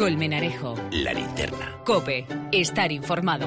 Colmenarejo. La Linterna. COPE. Estar informado.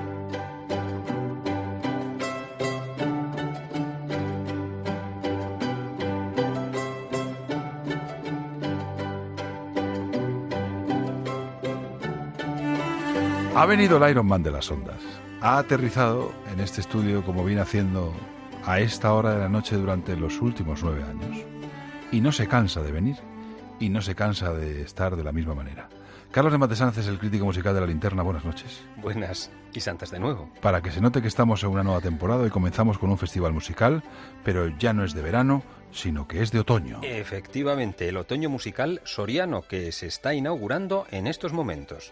Ha venido el Iron Man de las ondas. Ha aterrizado en este estudio como viene haciendo a esta hora de la noche durante los últimos 9 años. Y no se cansa de venir. Y no se cansa de estar de la misma manera. Carlos de Matesanz es el crítico musical de La Linterna. Buenas noches. Buenas y santas de nuevo. Para que se note que estamos en una nueva temporada y comenzamos con un festival musical, pero ya no es de verano, sino que es de otoño. Efectivamente, el otoño musical soriano que se está inaugurando en estos momentos.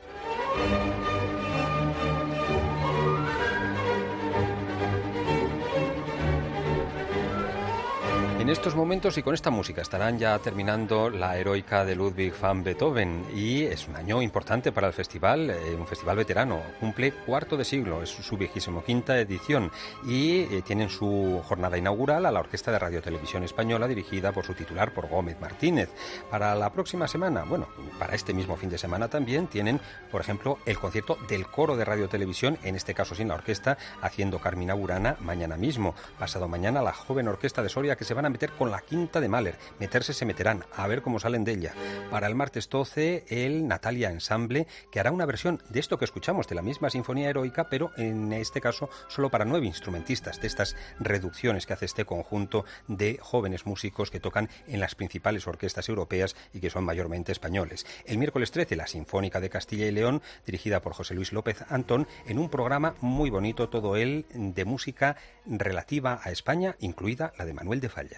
En estos momentos y con esta música estarán ya terminando la heroica de Ludwig van Beethoven y es un año importante para el festival, un festival veterano, cumple cuarto de siglo, es su 25ª edición y tienen su jornada inaugural a la Orquesta de Radio Televisión Española dirigida por su titular, por Gómez Martínez. Para la próxima semana, bueno, para este mismo fin de semana también tienen, por ejemplo, el concierto del Coro de Radio Televisión, en este caso sin la orquesta, haciendo Carmina Burana mañana mismo. Pasado mañana la joven orquesta de Soria que se van a meter con la quinta de Mahler. Meterse se meterán, a ver cómo salen de ella. Para el martes 12, el Natalia Ensemble, que hará una versión de esto que escuchamos, de la misma sinfonía heroica, pero en este caso solo para 9 instrumentistas, de estas reducciones que hace este conjunto de jóvenes músicos que tocan en las principales orquestas europeas y que son mayormente españoles. El miércoles 13, la Sinfónica de Castilla y León, dirigida por José Luis López Antón, en un programa muy bonito, todo él de música relativa a España, incluida la de Manuel de Falla.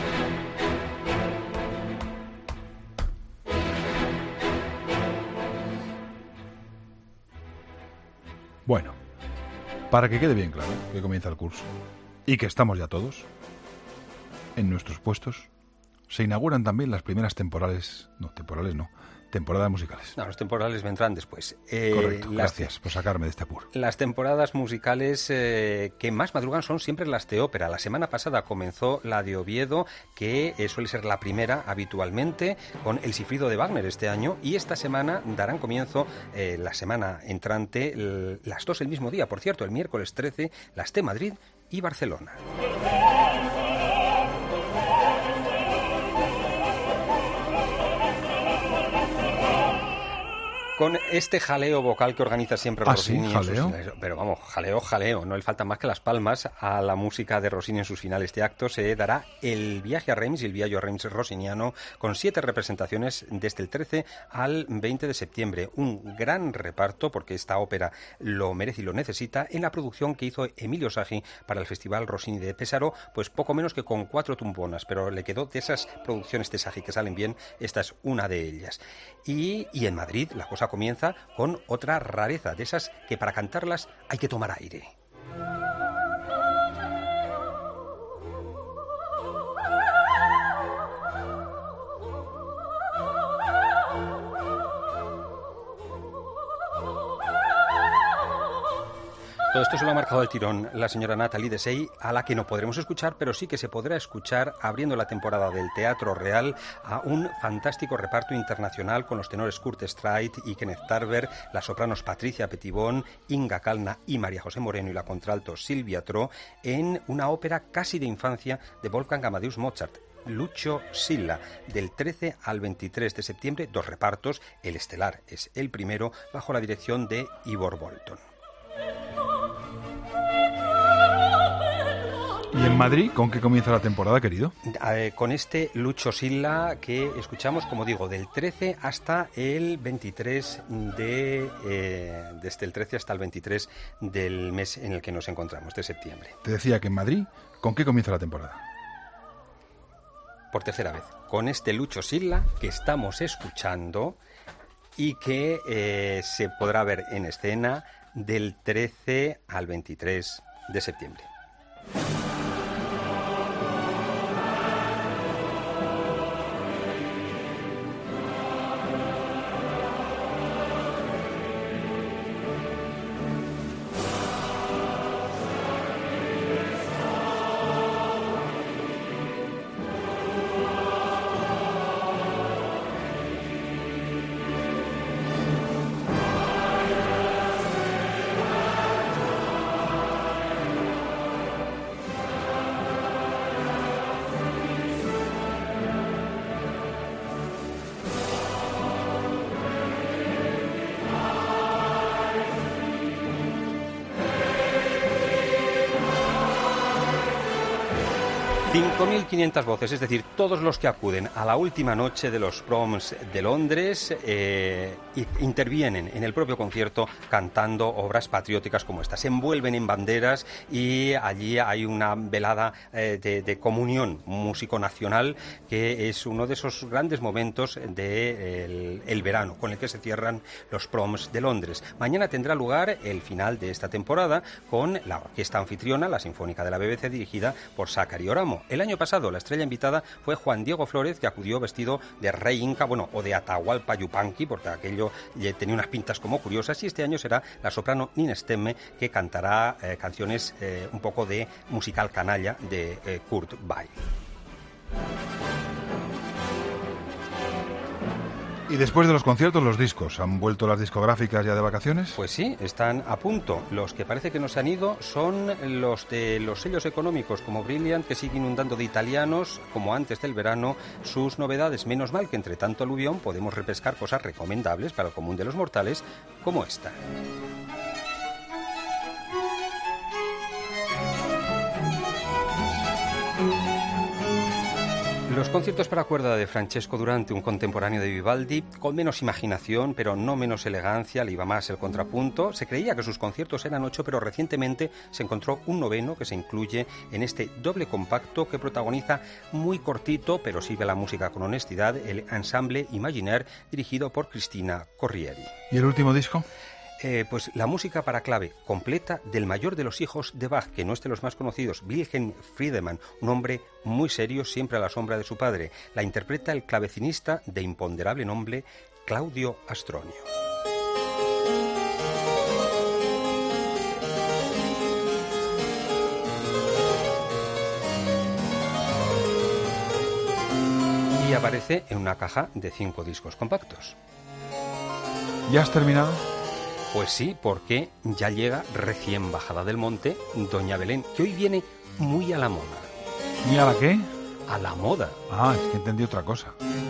Bueno, para que quede bien claro que comienza el curso y que estamos ya todos en nuestros puestos, se inauguran también las primeras temporadas musicales. No, los temporales vendrán después. Correcto, gracias por sacarme de este apuro. Las temporadas musicales que más madrugan son siempre las de ópera. La semana pasada comenzó la de Oviedo, que suele ser la primera habitualmente, con El Sifrido de Wagner este año, y esta semana darán comienzo, la semana entrante, las dos el mismo día, por cierto, el miércoles 13, las de Madrid y Barcelona. Con este jaleo vocal que organiza siempre Rossini. ¿Sí? ¿Jaleo? Pero vamos, jaleo. No le faltan más que las palmas a la música de Rossini en sus finales de acto. Se dará el viaje a Reims y el viaje a Reims rossiniano con 7 representaciones desde el 13 al 20 de septiembre. Un gran reparto, porque esta ópera lo merece y lo necesita, en la producción que hizo Emilio Sagi para el Festival Rossini de Pesaro, pues poco menos que con 4 tumbonas, pero le quedó de esas producciones de Sagi que salen bien, esta es una de ellas. Y en Madrid la cosa comienza con otra rareza, de esas que para cantarlas hay que tomar aire. Todo esto se lo ha marcado el tirón la señora Nathalie Dessay, a la que no podremos escuchar, pero sí que se podrá escuchar abriendo la temporada del Teatro Real a un fantástico reparto internacional con los tenores Kurt Streit y Kenneth Tarver, las sopranos Patricia Petitbon, Inga Calna y María José Moreno y la contralto Silvia Tro, en una ópera casi de infancia de Wolfgang Amadeus Mozart, Lucio Silla, del 13 al 23 de septiembre, 2 repartos, el estelar es el primero, bajo la dirección de Ivor Bolton. ¿Y en Madrid con qué comienza la temporada, querido? Con este Lucio Silla que escuchamos, como digo, del 13 hasta el 23 desde el 13 hasta el 23 del mes en el que nos encontramos, de septiembre. Te decía que en Madrid, ¿con qué comienza la temporada? Por tercera vez, con este Lucio Silla que estamos escuchando y que se podrá ver en escena del 13 al 23 de septiembre. 5.500 voces, es decir, todos los que acuden a la última noche de los Proms de Londres intervienen en el propio concierto cantando obras patrióticas como esta. Se envuelven en banderas y allí hay una velada de comunión músico-nacional, que es uno de esos grandes momentos del verano con el que se cierran los Proms de Londres. Mañana tendrá lugar el final de esta temporada con la orquesta anfitriona, la Sinfónica de la BBC, dirigida por Zachary Oramo. El año pasado la estrella invitada fue Juan Diego Flórez, que acudió vestido de rey inca, o de Atahualpa Yupanqui, porque aquello tenía unas pintas como curiosas, y este año será la soprano Nina Stemme, que cantará canciones un poco de musical canalla de Kurt Weill. Y después de los conciertos, los discos. ¿Han vuelto las discográficas ya de vacaciones? Pues sí, están a punto. Los que parece que no se han ido son los de los sellos económicos como Brilliant, que sigue inundando de italianos, como antes del verano, sus novedades. Menos mal que entre tanto aluvión podemos repescar cosas recomendables para el común de los mortales, como esta. Los conciertos para cuerda de Francesco Durante, un contemporáneo de Vivaldi, con menos imaginación, pero no menos elegancia, le iba más el contrapunto. Se creía que sus conciertos eran 8, pero recientemente se encontró un 9º que se incluye en este doble compacto que protagoniza muy cortito, pero sirve la música con honestidad, el Ensemble Imaginaire, dirigido por Cristina Corrieri. ¿Y el último disco? Pues la música para clave completa del mayor de los hijos de Bach, que no es de los más conocidos, Wilhelm Friedemann, un hombre muy serio, siempre a la sombra de su padre. La interpreta el clavecinista de imponderable nombre Claudio Astronio. Y aparece en una caja de 5 discos compactos. ¿Ya has terminado? Pues sí, porque ya llega recién bajada del monte Doña Belén, que hoy viene muy a la moda. ¿Y a la qué? A la moda. Ah, es que entendí otra cosa.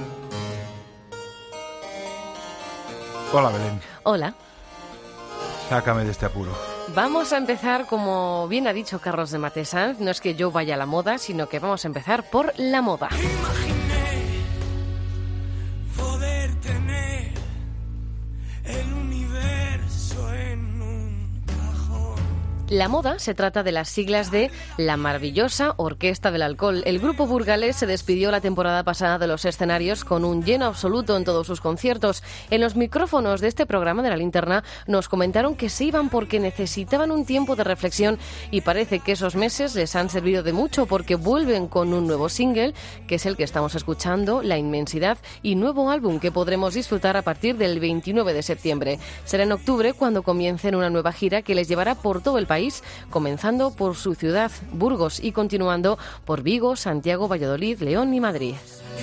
Hola, Belén. Hola. Sácame de este apuro. Vamos a empezar, como bien ha dicho Carlos de Matesanz, no es que yo vaya a la moda, sino que vamos a empezar por la moda. Imaginé poder tener el universo en un cajón. La moda se trata de las siglas de la maravillosa Orquesta del Alcohol. El grupo burgalés se despidió la temporada pasada de los escenarios con un lleno absoluto en todos sus conciertos. En los micrófonos de este programa de La Linterna nos comentaron que se iban porque necesitaban un tiempo de reflexión, y parece que esos meses les han servido de mucho, porque vuelven con un nuevo single, que es el que estamos escuchando, La Inmensidad, y nuevo álbum que podremos disfrutar a partir del 29 de septiembre. Será en octubre cuando comiencen una nueva gira que les llevará por todo el país, comenzando por su ciudad, Burgos, y continuando por Vigo, Santiago, Valladolid, León y Madrid.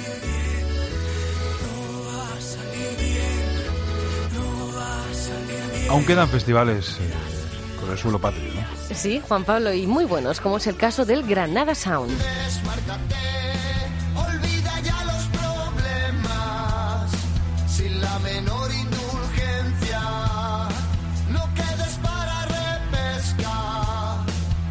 Aún quedan festivales con el suelo patrio, ¿no? Sí, Juan Pablo, y muy buenos, como es el caso del Granada Sound. Olvida ya los problemas, sin la menor indulgencia, no quedes para repescar.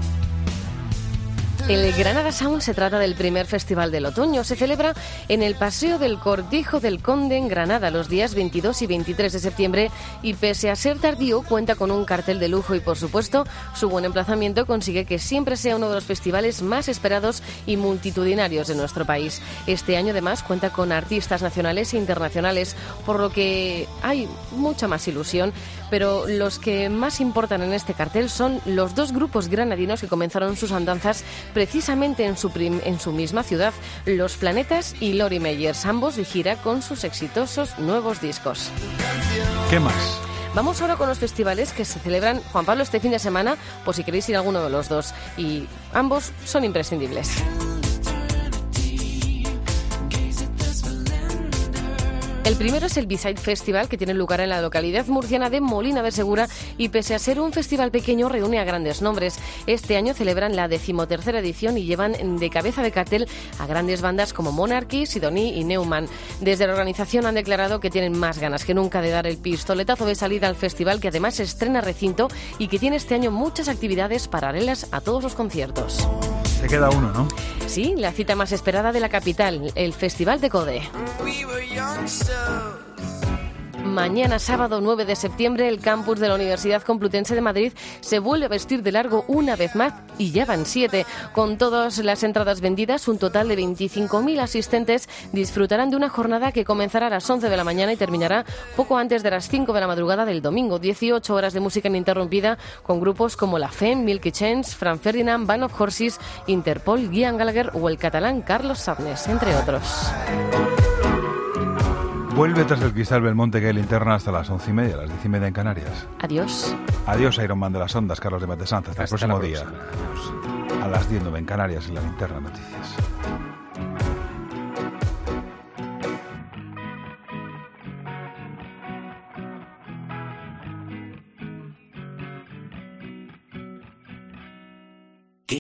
El Granada Sound se trata del primer festival del otoño. Se celebra en el Paseo del Cortijo del Conde en Granada los días 22 y 23 de septiembre, y pese a ser tardío cuenta con un cartel de lujo y, por supuesto, su buen emplazamiento consigue que siempre sea uno de los festivales más esperados y multitudinarios de nuestro país. Este año además cuenta con artistas nacionales e internacionales, por lo que hay mucha más ilusión, pero los que más importan en este cartel son los 2 grupos granadinos que comenzaron sus andanzas precisamente en su misma ciudad, Los Planetas y Lori Meyers, ambos de gira con sus exitosos nuevos discos. ¿Qué más? Vamos ahora con los festivales que se celebran, Juan Pablo, este fin de semana, por si queréis ir a alguno de los 2, y ambos son imprescindibles. El primero es el B-Side Festival, que tiene lugar en la localidad murciana de Molina de Segura, y pese a ser un festival pequeño reúne a grandes nombres. Este año celebran la 13ª edición y llevan de cabeza de cartel a grandes bandas como Monarchy, Sidoní y Neumann. Desde la organización han declarado que tienen más ganas que nunca de dar el pistoletazo de salida al festival, que además estrena recinto y que tiene este año muchas actividades paralelas a todos los conciertos. Se queda uno, ¿no? Sí, la cita más esperada de la capital, el Festival de Code. Mañana, sábado 9 de septiembre, el campus de la Universidad Complutense de Madrid se vuelve a vestir de largo una vez más y ya van 7. Con todas las entradas vendidas, un total de 25.000 asistentes disfrutarán de una jornada que comenzará a las 11 de la mañana y terminará poco antes de las 5 de la madrugada del domingo. 18 horas de música ininterrumpida con grupos como La Femme, Milky Chance, Frank Ferdinand, Band of Horses, Interpol, Ian Gallagher o el catalán Carlos Sabnes, entre otros. Vuelve tras el cristal Belmonte, que hay linterna hasta las 11:30, las 10:30 en Canarias. Adiós. Adiós, Iron Man de las ondas, Carlos de Matesanz. Hasta el próximo día. A las 10:09 en Canarias, en la linterna Noticias.